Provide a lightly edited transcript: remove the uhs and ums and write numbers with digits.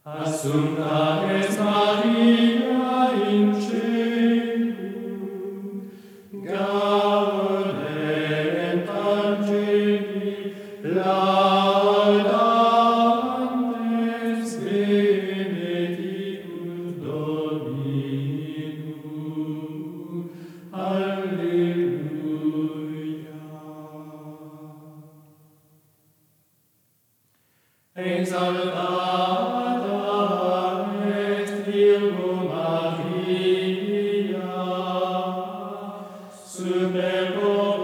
Assumpta est Maria in caelum, gaudent angeli, laudantes benedictus Dominum. Alleluia. Exaltada est Virgo Maria, super